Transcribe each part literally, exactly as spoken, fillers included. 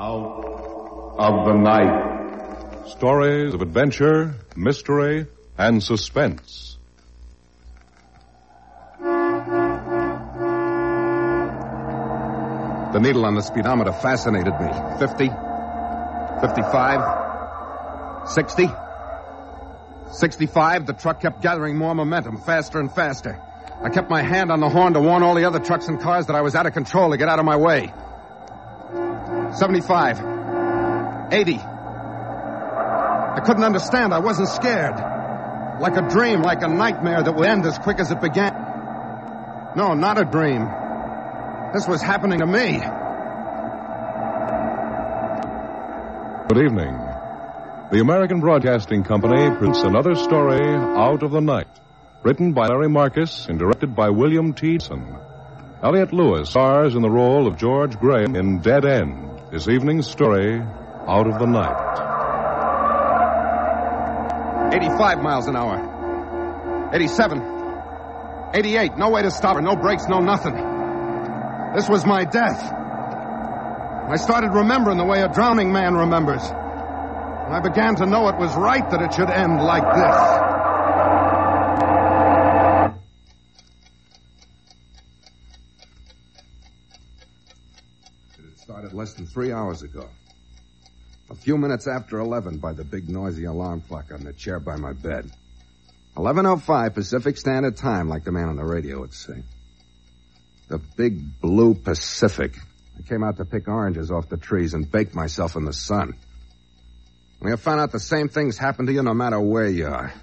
Out of the night. Stories of adventure, mystery, and suspense. The needle on the speedometer fascinated me. Fifty, fifty-five, sixty, sixty-five. The truck kept gathering more momentum, faster and faster. I kept my hand on the horn to warn all the other trucks and cars that I was out of control to get out of my way. seventy-five, eighty. I couldn't understand. I wasn't scared. Like a dream, like a nightmare that would end as quick as it began. No, not a dream. This was happening to me. Good evening. The American Broadcasting Company presents another story, Out of the Night, written by Larry Marcus and directed by William T. Dixon. Elliot Lewis stars in the role of George Graham in Dead End, this evening's story, Out of the Night. eighty-five miles an hour. eighty-seven. eighty-eight. No way to stop her. No brakes, no nothing. This was my death. I started remembering the way a drowning man remembers. And I began to know it was right that it should end like this. It had started less than three hours ago. A few minutes after eleven by the big noisy alarm clock on the chair by my bed. eleven oh five Pacific Standard Time, like the man on the radio would say. The big blue Pacific. I came out to pick oranges off the trees and baked myself in the sun. We have found out the same things happen to you no matter where you are.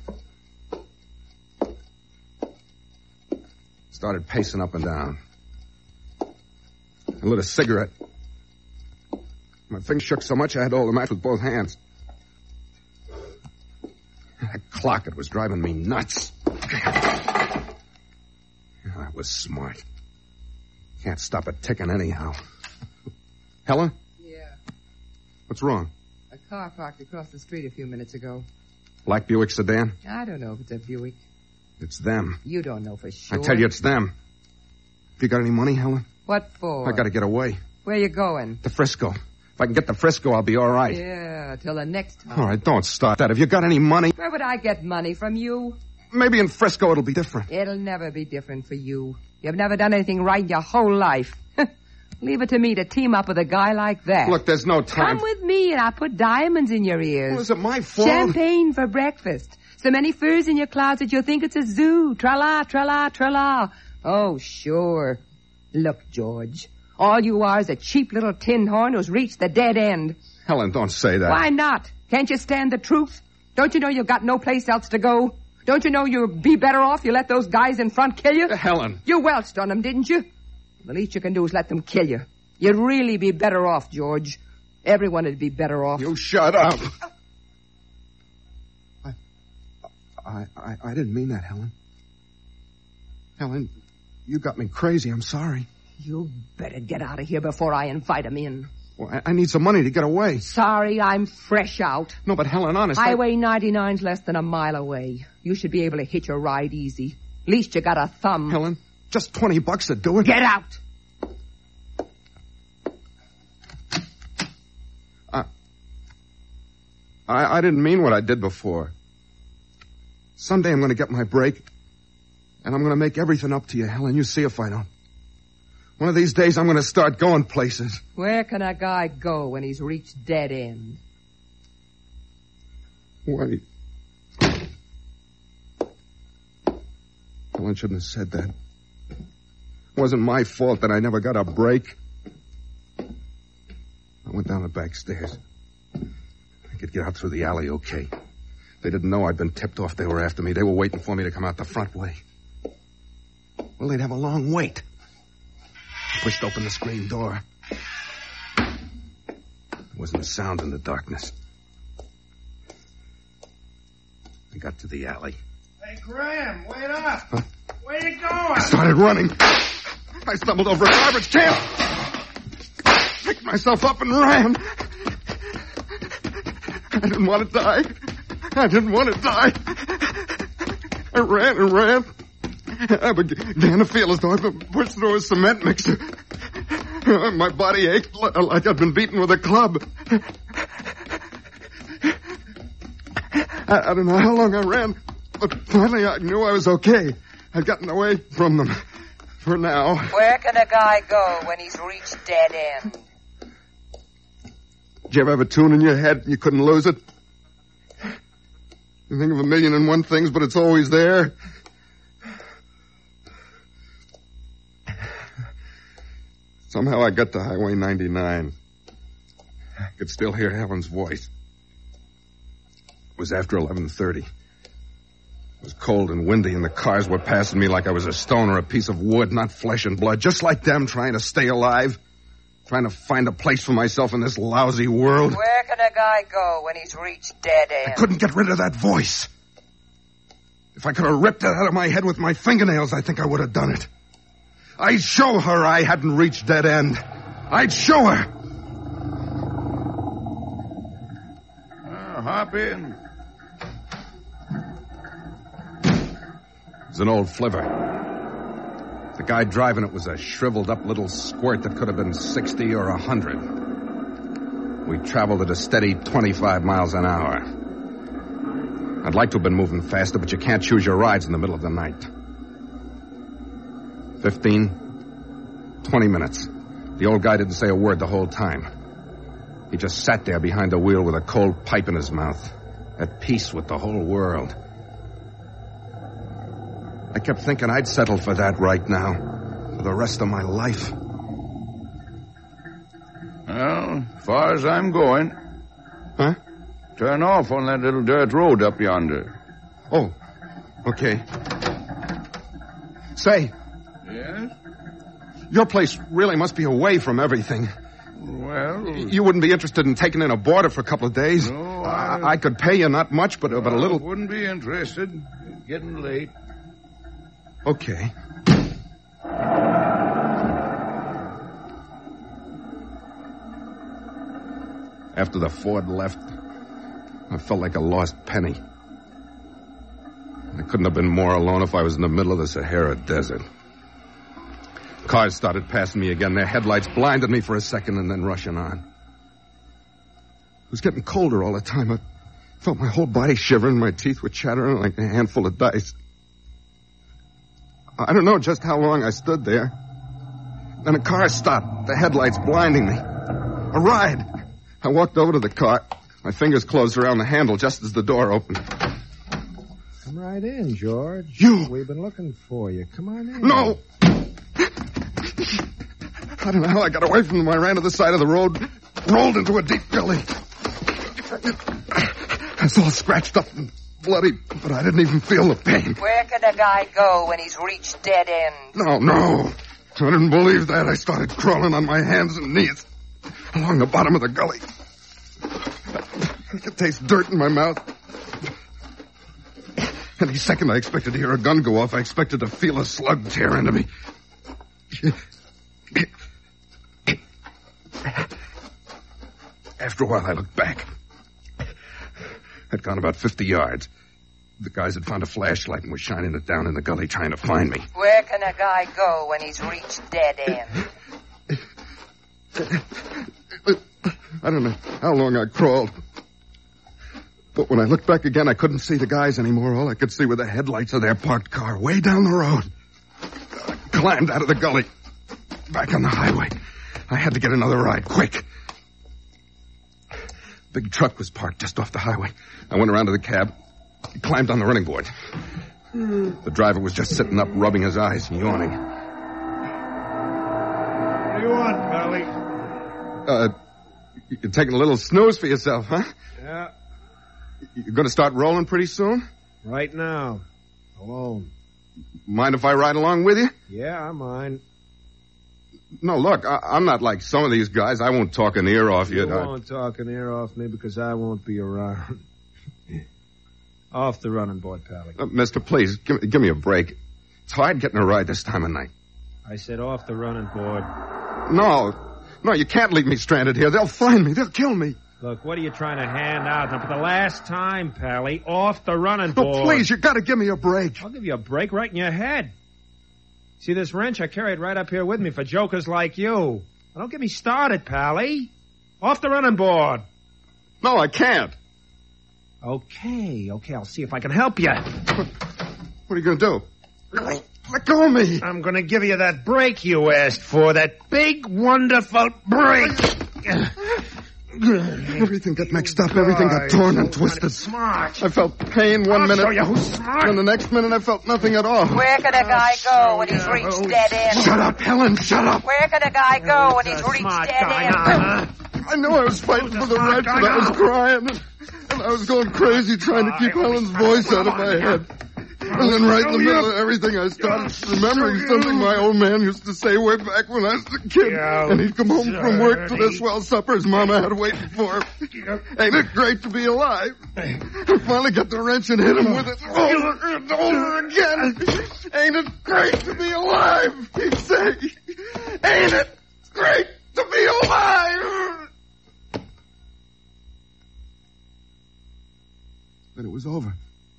Started pacing up and down. I lit a cigarette. My fingers shook so much I had to hold the match with both hands. That clock, it was driving me nuts. I was smart. Can't stop it ticking anyhow. Helen? Yeah. What's wrong? A car parked across the street a few minutes ago. Black Buick sedan? I don't know if it's a Buick. It's them. You don't know for sure. I tell you, it's them. Have you got any money, Helen? What for? I gotta get away. Where you going? To Frisco. If I can get to Frisco, I'll be all right. Yeah, till the next time. All right, don't start that. Have you got any money? Where would I get money from you? Maybe in Frisco it'll be different. It'll never be different for you. You've never done anything right in your whole life. Leave it to me to team up with a guy like that. Look, there's no time. Come with me and I'll put diamonds in your ears. Well, is it my fault? Champagne for breakfast. So many furs in your closet you'll think it's a zoo. Tra-la, tra-la, tra-la. Oh, sure. Look, George, all you are is a cheap little tin horn who's reached the dead end. Helen, don't say that. Why not? Can't you stand the truth? Don't you know you've got no place else to go? Don't you know you'd be better off you let those guys in front kill you? Helen. You welched on them, didn't you? The least you can do is let them kill you. You'd really be better off, George. Everyone would be better off. You shut up. I, I, I, I didn't mean that, Helen. Helen, you got me crazy. I'm sorry. You better get out of here before I invite them in. Well, I, I need some money to get away. Sorry, I'm fresh out. No, but Helen, honest. Highway I... ninety-nine's less than a mile away. You should be able to hitch a ride easy. Least you got a thumb. Helen, just twenty bucks to do it. Get out! I, I, I didn't mean what I did before. Someday I'm going to get my break, and I'm going to make everything up to you, Helen. You see if I don't. One of these days, I'm going to start going places. Where can a guy go when he's reached dead end? Wait. Helen shouldn't have said that. It wasn't my fault that I never got a break. I went down the back stairs. I could get out through the alley okay. They didn't know I'd been tipped off they were after me. They were waiting for me to come out the front way. Well, they'd have a long wait. I pushed open the screen door. There wasn't a sound in the darkness. I got to the alley. Hey, Graham, wait up. Huh? Where you going? I started running. I stumbled over a garbage can. Picked myself up and ran. I didn't want to die. I didn't want to die. I ran and ran. I began to feel as though I'd been pushed through a cement mixer. My body ached like I'd been beaten with a club. I, I don't know how long I ran, but finally I knew I was okay. I'd gotten away from them. For now. Where can a guy go when he's reached dead end? Did you ever have a tune in your head and you couldn't lose it? You think of a million and one things, but it's always there. Somehow I got to Highway ninety-nine. I could still hear Helen's voice. It was after eleven thirty. It was cold and windy, and the cars were passing me like I was a stone or a piece of wood, not flesh and blood, just like them trying to stay alive, trying to find a place for myself in this lousy world. Where can a guy go when he's reached dead end? I couldn't get rid of that voice. If I could have ripped it out of my head with my fingernails, I think I would have done it. I'd show her I hadn't reached dead end. I'd show her. Uh, hop in. It was an old flivver. The guy driving it was a shriveled-up little squirt that could have been sixty or a hundred. We traveled at a steady twenty-five miles an hour. I'd like to have been moving faster, but you can't choose your rides in the middle of the night. Fifteen, twenty minutes. The old guy didn't say a word the whole time. He just sat there behind the wheel with a cold pipe in his mouth, at peace with the whole world. I kept thinking I'd settle for that right now, for the rest of my life. Well, as far as I'm going. Huh? Turn off on that little dirt road up yonder. Oh, okay. Say. Yes? Your place really must be away from everything. Well... You wouldn't be interested in taking in a boarder for a couple of days? No, I... I... I could pay you not much, but, but a little... I wouldn't be interested. It's getting late. Okay. After the Ford left, I felt like a lost penny. I couldn't have been more alone if I was in the middle of the Sahara Desert. Cars started passing me again. Their headlights blinded me for a second and then rushing on. It was getting colder all the time. I felt my whole body shivering. My teeth were chattering like a handful of dice. I don't know just how long I stood there. Then a car stopped, the headlights blinding me. A ride. I walked over to the car. My fingers closed around the handle just as the door opened. Come right in, George. You! We've been looking for you. Come on in. No! I don't know how I got away from them. I ran to the side of the road, rolled into a deep gully. I was all scratched up and bloody, but I didn't even feel the pain. Where can a guy go when he's reached dead end? No, no. I didn't believe that. I started crawling on my hands and knees along the bottom of the gully. I could taste dirt in my mouth. Any second I expected to hear a gun go off. I expected to feel a slug tear into me. After a while, I looked back. I'd gone about fifty yards. The guys had found a flashlight and were shining it down in the gully trying to find me. Where can a guy go when he's reached dead end? I don't know how long I crawled. But when I looked back again, I couldn't see the guys anymore. All I could see were the headlights of their parked car way down the road. I climbed out of the gully. Back on the highway. I had to get another ride, quick. Big truck was parked just off the highway. I went around to the cab, climbed on the running board. The driver was just sitting up, rubbing his eyes and yawning. What do you want, Pally? Uh, you're taking a little snooze for yourself, huh? Yeah, You're going to start rolling pretty soon? right now. Alone. Mind if I ride along with you? Yeah, I mind. No, look, I, I'm not like some of these guys. I won't talk an ear off you. You I- won't talk an ear off me because I won't be around. Off the running board, Pally. Uh, mister, please, give, give me a break. It's hard getting a ride this time of night. I said off the running board. No, no, you can't leave me stranded here. They'll find me. They'll kill me. Look, what are you trying to hand out? Now, for the last time, Pally, off the running No, board. please, you got to give me a break. I'll give you a break right in your head. See this wrench? I carry it right up here with me for jokers like you. Well, don't get me started, Pally. Off the running board. No, I can't. Okay, okay, I'll see if I can help you. What are you going to do? Let go of me. I'm going to give you that break you asked for, that big, wonderful break. Everything got mixed up. Everything got torn and twisted. Smart. I felt pain one I'll minute. show you who's smart. And the next minute I felt nothing at all. Where can a guy go when he's reached dead end? Shut up, Helen. Shut up. Where can a guy go when he's reached Smart dead guy, end? huh? I knew I was fighting for the right, but I was crying. And I was going crazy trying to keep Helen's voice out of my head. And then right in the middle of everything, I started remembering something my old man used to say way back when I was a kid. And he'd come home from work to the swell supper his mama had waiting for him. Ain't it great to be alive? I finally got the wrench and hit him with it over and over again. Ain't it great to be alive? He'd say. Ain't it great to be alive? Then it was over.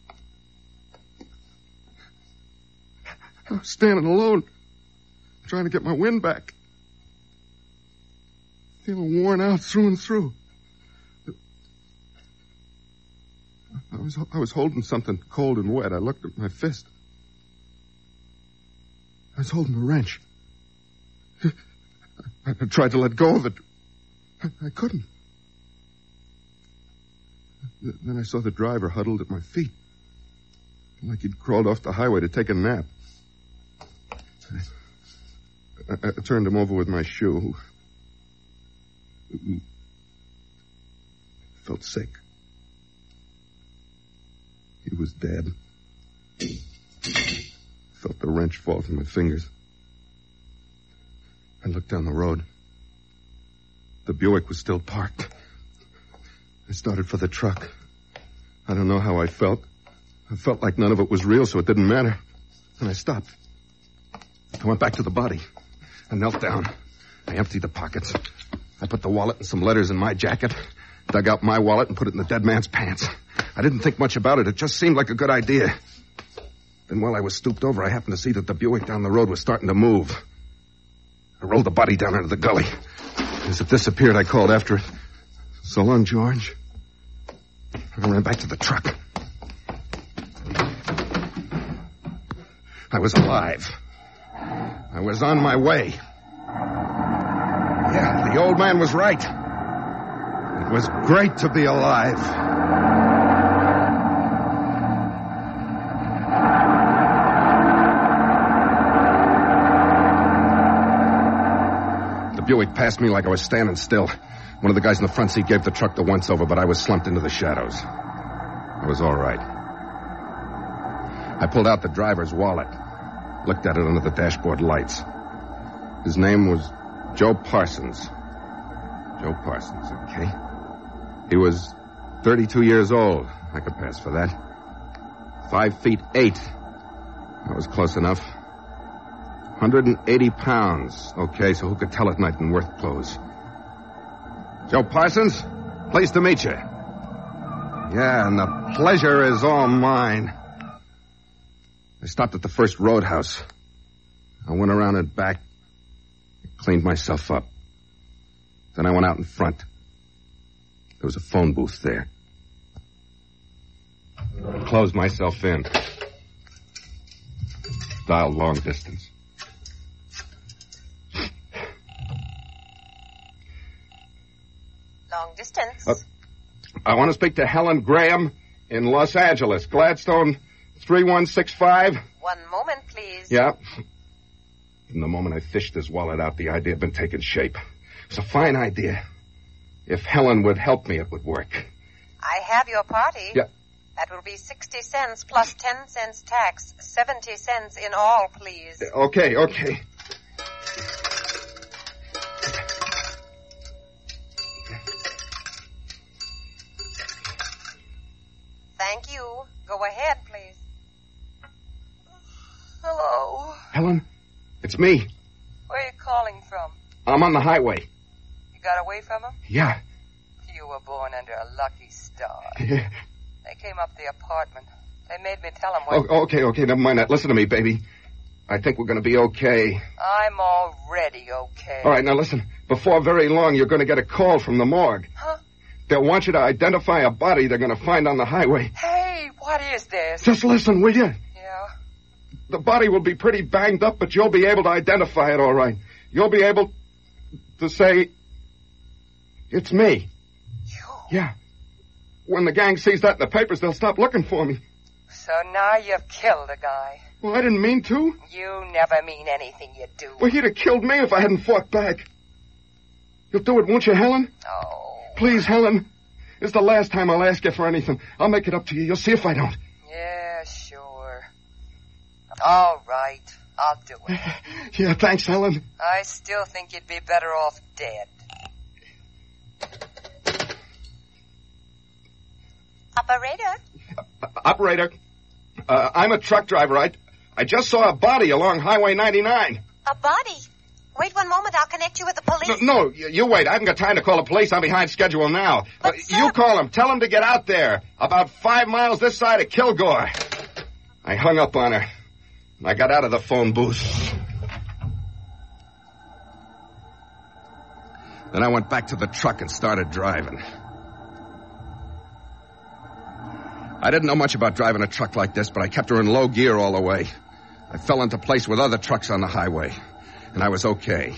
I was standing alone, trying to get my wind back. Feeling worn out through and through. I was I was holding something cold and wet. I looked at my fist. I was holding a wrench. I, I tried to let go of it. I, I couldn't. Then I saw the driver huddled at my feet, like he'd crawled off the highway to take a nap. I, I turned him over with my shoe. Felt sick. He was dead. Felt the wrench fall from my fingers. I looked down the road. The Buick was still parked. I started for the truck. I don't know how I felt. I felt like none of it was real, so it didn't matter. And I stopped. I went back to the body. I knelt down. I emptied the pockets. I put the wallet and some letters in my jacket, dug out my wallet and put it in the dead man's pants. I didn't think much about it. It just seemed like a good idea. Then while I was stooped over, I happened to see that the Buick down the road was starting to move. I rolled the body down into the gully. As it disappeared, I called after it. So long, George. I ran back to the truck. I was alive. I was on my way. Yeah, the old man was right. It was great to be alive. The Buick passed me like I was standing still. One of the guys in the front seat gave the truck the once-over, but I was slumped into the shadows. I was all right. I pulled out the driver's wallet, looked at it under the dashboard lights. His name was Joe Parsons. Joe Parsons, okay. He was thirty-two years old. I could pass for that. Five feet eight. That was close enough. one hundred eighty pounds. Okay, so who could tell at night in work clothes? Joe Parsons, pleased to meet you. Yeah, and the pleasure is all mine. I stopped at the first roadhouse. I went around and back, cleaned myself up. Then I went out in front. There was a phone booth there. I closed myself in. Dialed long distance. Long distance? Uh, I want to speak to Helen Graham in Los Angeles. Gladstone three one six five. One moment, please. Yeah. From the moment I fished this wallet out, the idea had been taking shape. It's a fine idea. If Helen would help me, it would work. I have your party. Yeah. That will be sixty cents plus ten cents tax. seventy cents in all, please. Okay, okay. Thank you. Go ahead, please. Hello. Helen, it's me. Where are you calling from? I'm on the highway. You got away from them? Yeah. You were born under a lucky star. Yeah. They came up the apartment. They made me tell them what... Oh, okay, okay, never mind that. Listen to me, baby. I think we're going to be okay. I'm already okay. All right, now listen. Before very long, you're going to get a call from the morgue. Huh? They'll want you to identify a body they're going to find on the highway. Hey, what is this? Just listen, will you? Yeah? The body will be pretty banged up, but you'll be able to identify it all right. You'll be able to say, it's me. You? Yeah. When the gang sees that in the papers, they'll stop looking for me. So now you've killed a guy. Well, I didn't mean to. You never mean anything you do. Well, he'd have killed me if I hadn't fought back. You'll do it, won't you, Helen? Oh. Please, Helen. It's the last time I'll ask you for anything. I'll make it up to you. You'll see if I don't. Yeah, sure. All right. I'll do it. Yeah, thanks, Helen. I still think you'd be better off dead. Operator? Uh, operator, uh, I'm a truck driver. I, I just saw a body along Highway ninety-nine. A body? Wait one moment. I'll connect you with the police. No, no you, you wait. I haven't got time to call the police. I'm behind schedule now. But, uh, sir... You call them. Tell them to get out there. About five miles this side of Kilgore. I hung up on her. I got out of the phone booth. Then I went back to the truck and started driving. I didn't know much about driving a truck like this, but I kept her in low gear all the way. I fell into place with other trucks on the highway, and I was okay.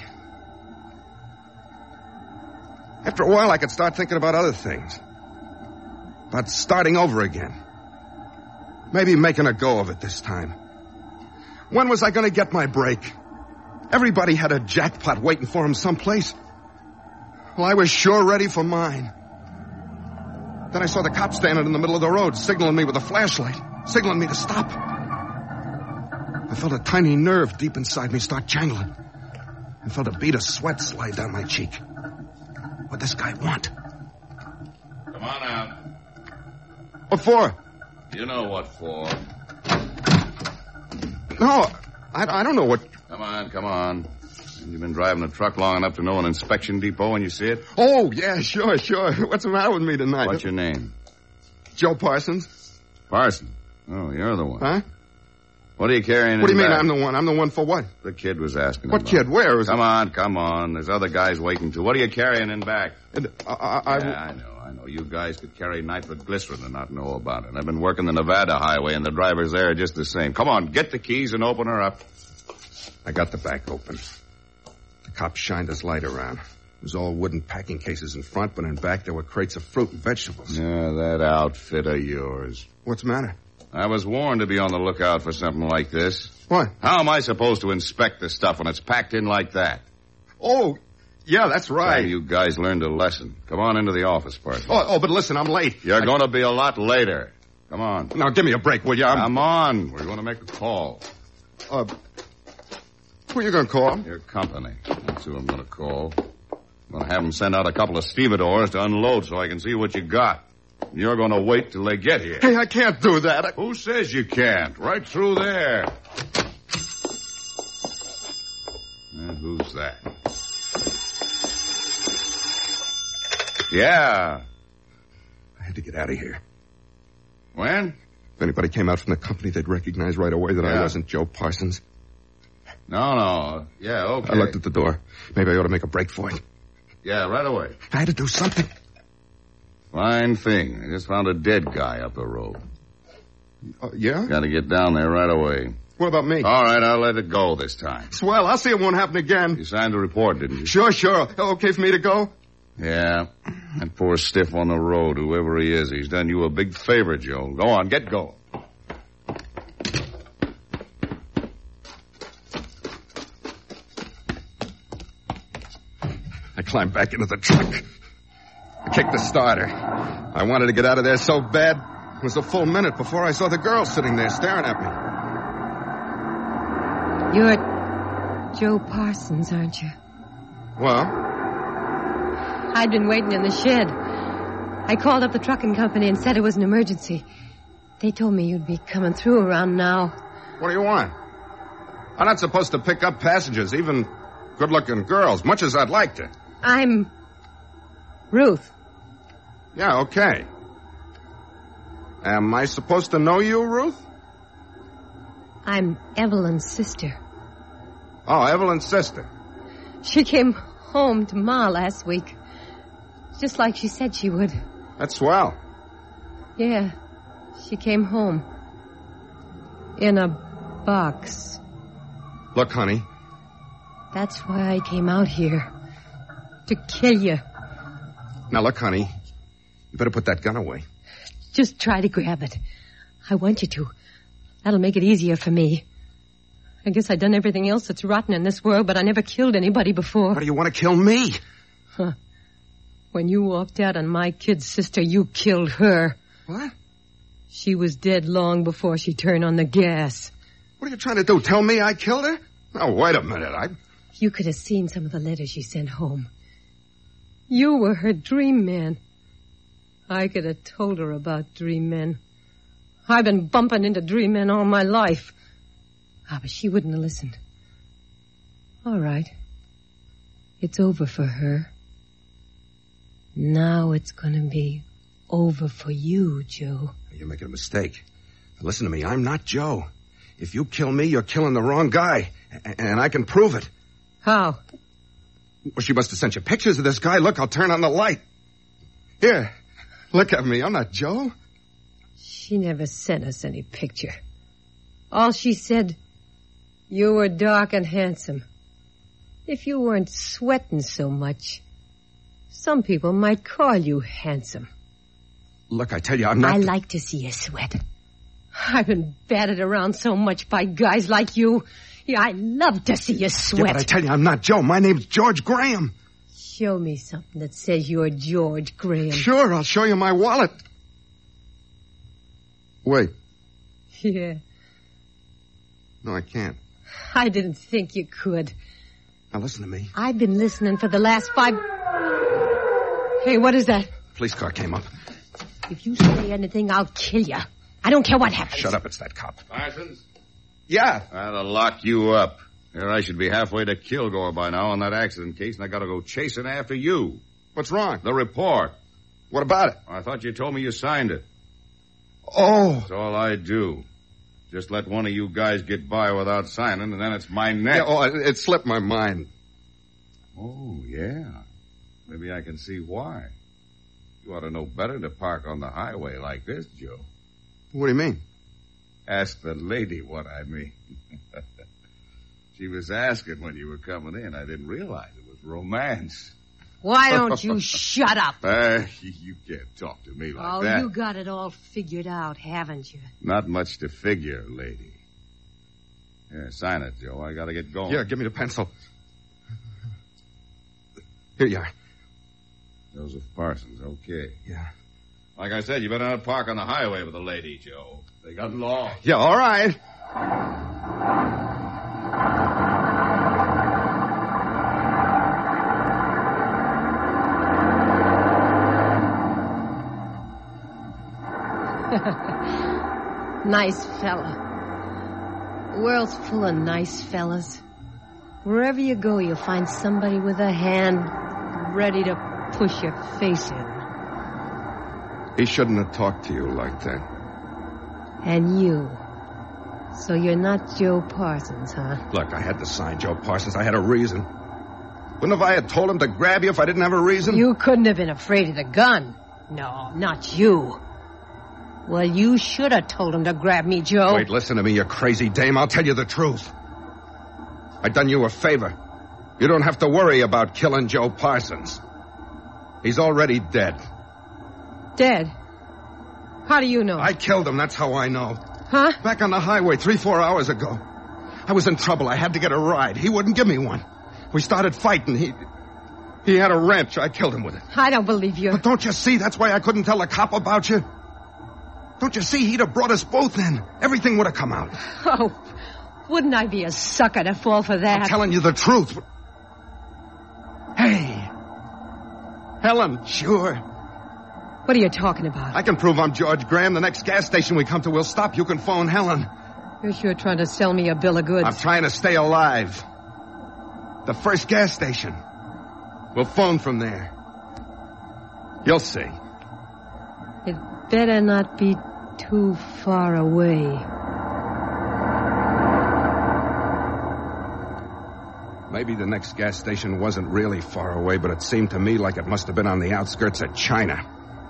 After a while, I could start thinking about other things. About starting over again. Maybe making a go of it this time. When was I going to get my break? Everybody had a jackpot waiting for him someplace. Well, I was sure ready for mine. Then I saw the cop standing in the middle of the road, signaling me with a flashlight, signaling me to stop. I felt a tiny nerve deep inside me start jangling. I felt a bead of sweat slide down my cheek. What'd this guy want? Come on out. What for? You know what for. No, I, I don't know what... Come on, come on. You've been driving a truck long enough to know an inspection depot when you see it? Oh, yeah, sure, sure. What's the matter with me tonight? What's your name? Joe Parsons. Parsons. Oh, you're the one. Huh? What are you carrying What do you in mean back? I'm the one? I'm the one for what? The kid was asking What about. kid? Where is Come on, come on. There's other guys waiting, too. What are you carrying in back? it? I, I, I, Yeah, I know, I know. You guys could carry nitroglycerin and not know about it. I've been working the Nevada highway, and the drivers there are just the same. Come on, get the keys and open her up. I got the back open. The cop shined his light around. It was all wooden packing cases in front, but in back there were crates of fruit and vegetables. Yeah, that outfit of yours. What's the matter? I was warned to be on the lookout for something like this. What? How am I supposed to inspect the stuff when it's packed in like that? Oh, yeah, that's right. Time you guys learned a lesson. Come on into the office, Parsons. Oh, oh, but listen, I'm late. You're I... going to be a lot later. Come on. Now, give me a break, will you? I'm... Come on. We're going to make a call. Uh, who are you going to call? Your company. That's who I'm going to call. I'm going to have them send out a couple of stevedores to unload so I can see what you got. You're going to wait till they get here. Hey, I can't do that. I... Who says you can't? Right through there. And who's that? Yeah. I had to get out of here. When? If anybody came out from the company, they'd recognize right away that Yeah. I wasn't Joe Parsons. No, no. Yeah, okay. I looked at the door. Maybe I ought to make a break for it. Yeah, right away. I had to do something. Fine thing. I just found a dead guy up the road. Uh, yeah? Got to get down there right away. What about me? All right, I'll let it go this time. Swell, I'll see it won't happen again. You signed the report, didn't you? Sure, sure. Okay for me to go? Yeah. That poor stiff on the road, whoever he is, he's done you a big favor, Joe. Go on, get going. I climbed back into the truck. I kicked the starter. I wanted to get out of there so bad. It was a full minute before I saw the girl sitting there staring at me. You're Joe Parsons, aren't you? Well? I'd been waiting in the shed. I called up the trucking company and said it was an emergency. They told me you'd be coming through around now. What do you want? I'm not supposed to pick up passengers, even good-looking girls, much as I'd like to. I'm Ruth. Yeah, okay. Am I supposed to know you, Ruth? I'm Evelyn's sister. Oh, Evelyn's sister. She came home to Ma last week. Just like she said she would. That's swell. Yeah, she came home. In a box. Look, honey. That's why I came out here. To kill you. Now, look, honey. You better put that gun away. Just try to grab it. I want you to. That'll make it easier for me. I guess I've done everything else that's rotten in this world, but I never killed anybody before. Why do you want to kill me? Huh. When you walked out on my kid's sister, you killed her. What? She was dead long before she turned on the gas. What are you trying to do? Tell me I killed her? Oh, wait a minute. I... You could have seen some of the letters she sent home. You were her dream man. I could have told her about dream men. I've been bumping into dream men all my life. Ah, but she wouldn't have listened. All right. It's over for her. Now it's going to be over for you, Joe. You're making a mistake. Now listen to me. I'm not Joe. If you kill me, you're killing the wrong guy. And I can prove it. How? Well, she must have sent you pictures of this guy. Look, I'll turn on the light. Here, look at me. I'm not Joe. She never sent us any picture. All she said, you were dark and handsome. If you weren't sweating so much, some people might call you handsome. Look, I tell you, I'm not... I like to see you sweat. I've been battered around so much by guys like you. Yeah, I love to see you sweat. Yeah, but I tell you, I'm not Joe. My name's George Graham. Show me something that says you're George Graham. Sure, I'll show you my wallet. Wait. Yeah. No, I can't. I didn't think you could. Now, listen to me. I've been listening for the last five... Hey, what is that? Police car came up. If you say anything, I'll kill you. I don't care what happens. Shut up, it's that cop. Parsons? Yeah. I'll lock you up. Here I should be halfway to Kilgore by now on that accident case, and I gotta go chasing after you. What's wrong? The report. What about it? I thought you told me you signed it. Oh. That's all I do. Just let one of you guys get by without signing, and then it's my neck. Yeah, oh, it, it slipped my mind. Oh, yeah. Maybe I can see why. You ought to know better to park on the highway like this, Joe. What do you mean? Ask the lady what I mean. She was asking when you were coming in. I didn't realize it was romance. Why don't you shut up? Uh, you can't talk to me like oh, that. Oh, you got it all figured out, haven't you? Not much to figure, lady. Yeah, sign it, Joe. I gotta get going. Yeah, give me the pencil. Here you are. Joseph Parsons, okay. Yeah. Like I said, you better not park on the highway with a lady, Joe. They got law. Yeah, all right. Nice fella. The world's full of nice fellas. Wherever you go, you'll find somebody with a hand ready to push your face in. He shouldn't have talked to you like that. And you. So you're not Joe Parsons, huh? Look, I had to sign Joe Parsons. I had a reason. Wouldn't have I had told him to grab you if I didn't have a reason? You couldn't have been afraid of the gun. No, not you. Well, you should have told him to grab me, Joe. Wait, listen to me, you crazy dame. I'll tell you the truth. I done you a favor. You don't have to worry about killing Joe Parsons. He's already dead. Dead? How do you know? I killed him, that's how I know. Huh? Back on the highway three, four hours ago. I was in trouble. I had to get a ride. He wouldn't give me one. We started fighting. He... He had a wrench. I killed him with it. I don't believe you. But don't you see? That's why I couldn't tell the cop about you. Don't you see? He'd have brought us both in. Everything would have come out. Oh, wouldn't I be a sucker to fall for that? I'm telling you the truth. Hey. Helen, sure. What are you talking about? I can prove I'm George Graham. The next gas station we come to, we'll stop. You can phone Helen. You're sure trying to sell me a bill of goods. I'm trying to stay alive. The first gas station. We'll phone from there. You'll see. It better not be too far away. Maybe the next gas station wasn't really far away, but it seemed to me like it must have been on the outskirts of China.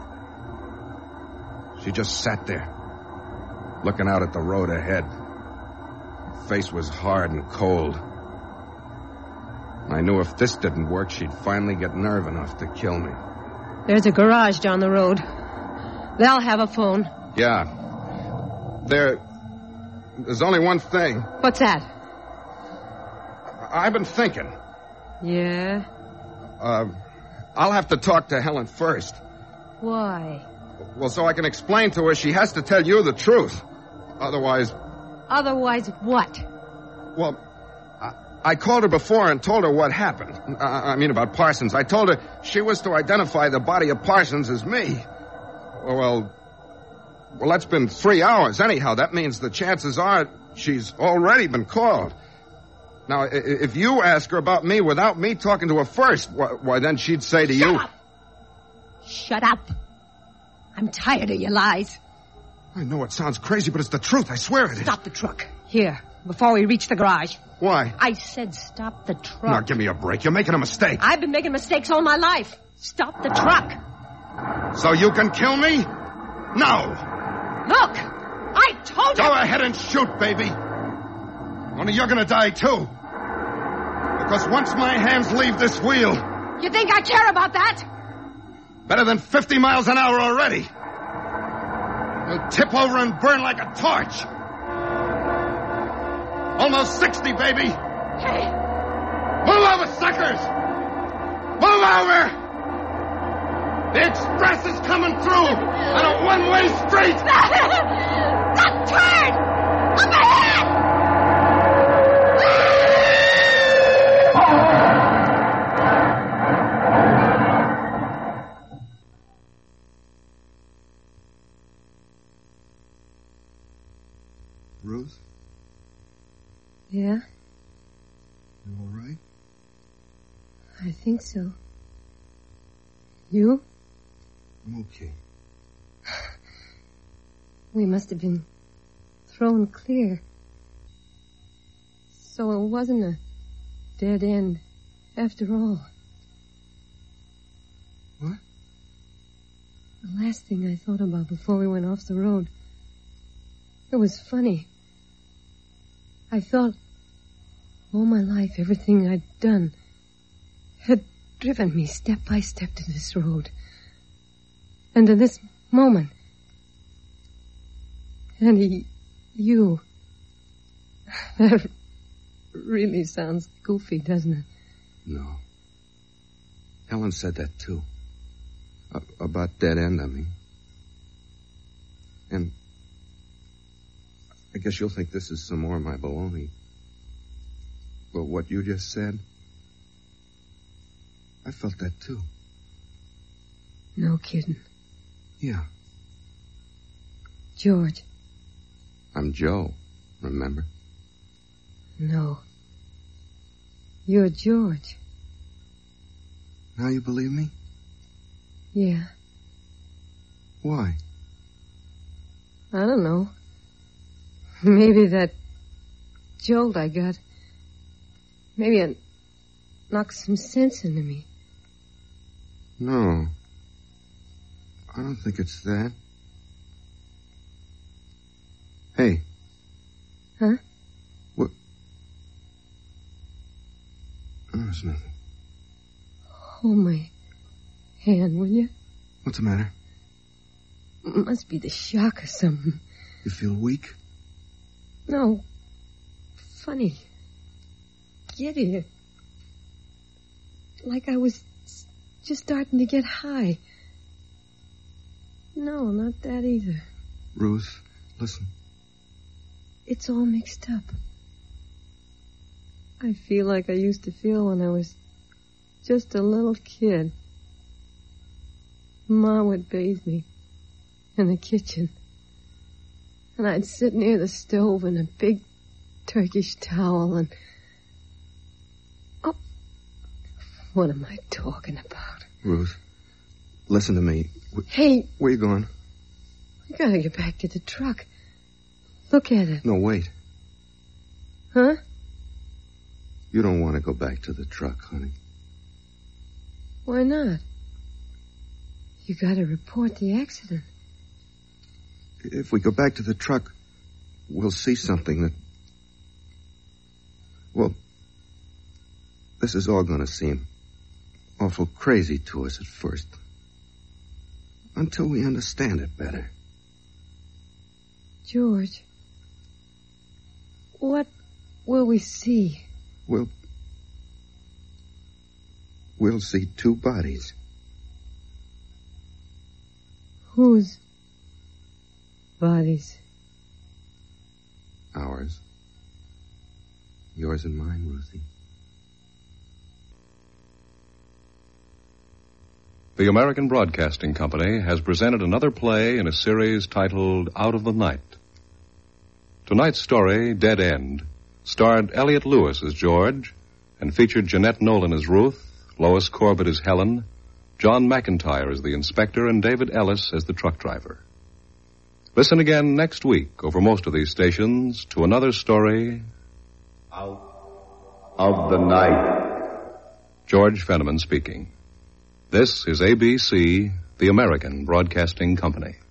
She just sat there, looking out at the road ahead. Her face was hard and cold. I knew if this didn't work, she'd finally get nerve enough to kill me. There's a garage down the road. They'll have a phone. Yeah. There... There's only one thing. What's that? I've been thinking. Yeah? Uh, I'll have to talk to Helen first. Why? Well, so I can explain to her she has to tell you the truth. Otherwise... Otherwise what? Well, I, I called her before and told her what happened. I, I mean about Parsons. I told her she was to identify the body of Parsons as me. Well, well, that's been three hours anyhow. That means the chances are she's already been called. Now, if you ask her about me without me talking to her first, why, why then she'd say to Shut you... Up. Shut up. I'm tired of your lies. I know it sounds crazy, but it's the truth. I swear it is. Stop the truck. Here, before we reach the garage. Why? I said stop the truck. Now, give me a break. You're making a mistake. I've been making mistakes all my life. Stop the truck. So you can kill me? No. Look, I told you... Go ahead and shoot, baby. Only you're gonna die, too. Because once my hands leave this wheel... You think I care about that? Better than fifty miles an hour already. You'll tip over and burn like a torch. Almost sixty, baby. Hey. Move over, suckers. Move over. The express is coming through on a one-way street. Stop, turn. Up ahead. Ruth? Yeah? You all right? I think so. You? I'm okay. We must have been thrown clear. So it wasn't a dead end after all. What? The last thing I thought about before we went off the road. It was funny. I felt all my life everything I'd done had driven me step by step to this road. And to this moment. And he, you. That really sounds goofy, doesn't it? No. Helen said that, too. Uh, about dead end, I mean. And I guess you'll think this is some more of my baloney. But what you just said, I felt that, too. No kidding. Yeah. George. I'm Joe, remember? No. You're George. Now you believe me? Yeah. Why? I don't know. Maybe that jolt I got. Maybe it knocked some sense into me. No. I don't think it's that. Hey. Huh? What? Oh, it's nothing. Hold my hand, will you? What's the matter? It must be the shock or something. You feel weak? No. Funny. Giddy. Like I was just starting to get high. No, not that either. Ruth, listen. It's all mixed up. I feel like I used to feel when I was just a little kid. Ma would bathe me in the kitchen. And I'd sit near the stove in a big Turkish towel and... Oh, what am I talking about? Ruth, listen to me. Hey. Where you going? I gotta get back to the truck. Look at it. No, wait. Huh? You don't want to go back to the truck, honey. Why not? You gotta report the accident. If we go back to the truck, we'll see something that... Well, this is all gonna seem awful crazy to us at first. Until we understand it better. George, what will we see? We'll... We'll see two bodies. Whose bodies? Ours. Yours and mine, Ruthie. The American Broadcasting Company has presented another play in a series titled Out of the Night. Tonight's story, Dead End, starred Elliot Lewis as George and featured Jeanette Nolan as Ruth, Lois Corbett as Helen, John McIntyre as the inspector, and David Ellis as the truck driver. Listen again next week over most of these stations to another story, Out of the Night. George Fenneman speaking. This is A B C, the American Broadcasting Company.